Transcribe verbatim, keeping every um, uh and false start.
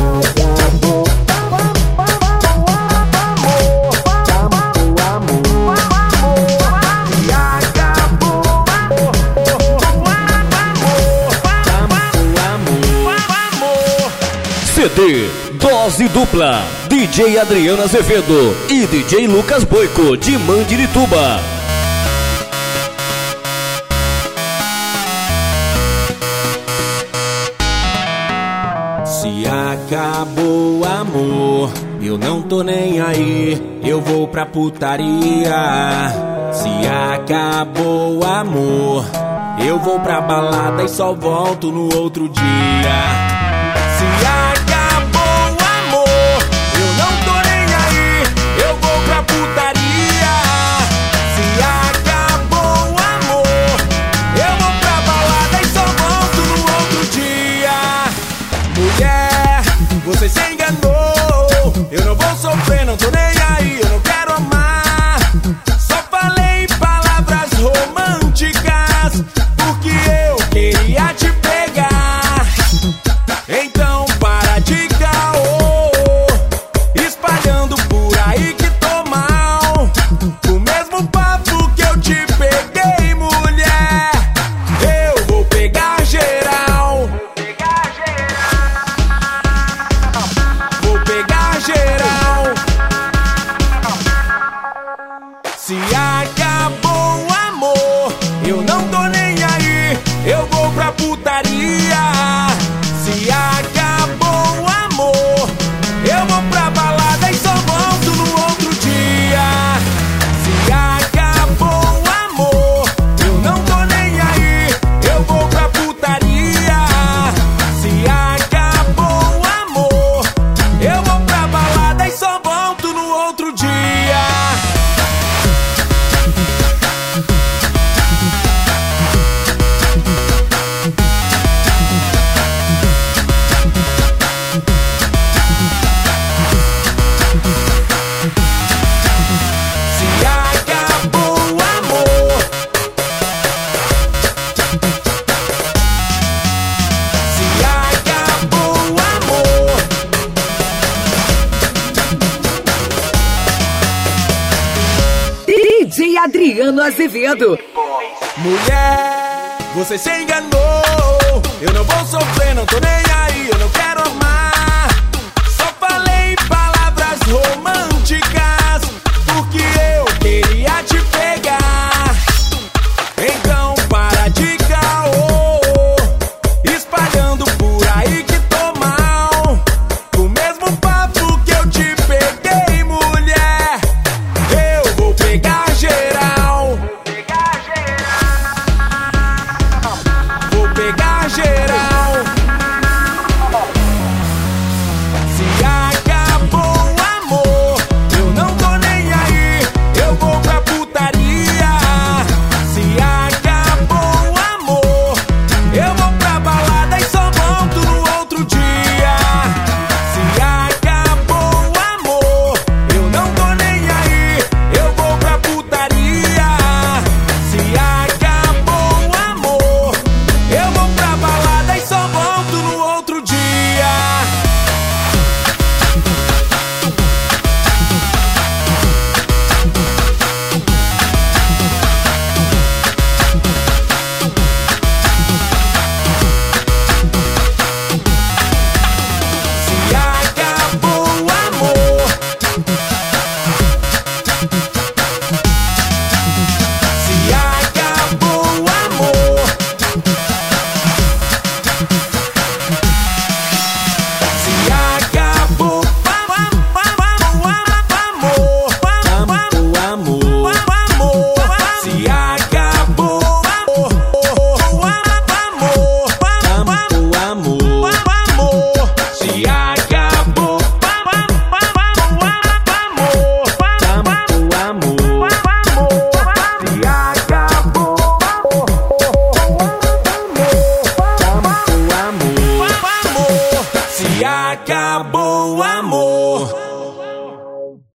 C D Dose Dupla, D J Adriano Azevedo e D J Lucas Boico de Mandirituba. Se acabou o amor, eu não tô nem aí, eu vou pra putaria. Se acabou o amor, eu vou pra balada e só volto no outro dia. Se acabou o amor, eu não tô nem aí, eu vou pra putaria. Se acabou o amor, eu vou pra balada e só volto no outro dia. Mulher, você se enganou, eu não vou sofrer, não tô nem aí, eu não quero amar. Só falei palavras românticas, porque eu queria te pegar. Então para de caô, espalhando por aí que tô mal. O mesmo papo que eu te peguei, mulher, eu vou pegar geral. Vou pegar geral. Se acabou o amor, eu não tô nem aí, eu vou pra putaria. Se acabou o amor, eu vou pra balada e só volto no outro dia. Se acabou o amor, eu não tô nem aí, eu vou pra putaria. Se acabou o amor, eu vou pra balada e só volto no outro dia. D J Adriano Azevedo. Mulher, você se enganou, eu não vou sofrer, não tô nem aí, eu não quero amar. Só falei palavras românticas, porque eu queria te pegar. Então para de caô, espalhando por aí que tô mal. O mesmo papo que eu te peguei, mulher, eu vou pegar geral. Vou pegar geral. Se acabou o amor, eu não tô nem aí, eu vou pra putaria. Se acabou o amor, eu vou pra balada e só volto no outro dia. Se acabou o amor, eu não tô nem aí, eu vou pra putaria. Se acabou o amor, eu vou pra balada e só volto no outro dia. Se acabou o amor, se acabou o amor, se acabou o amor, se acabou o amor, se acabou se acabou o amor.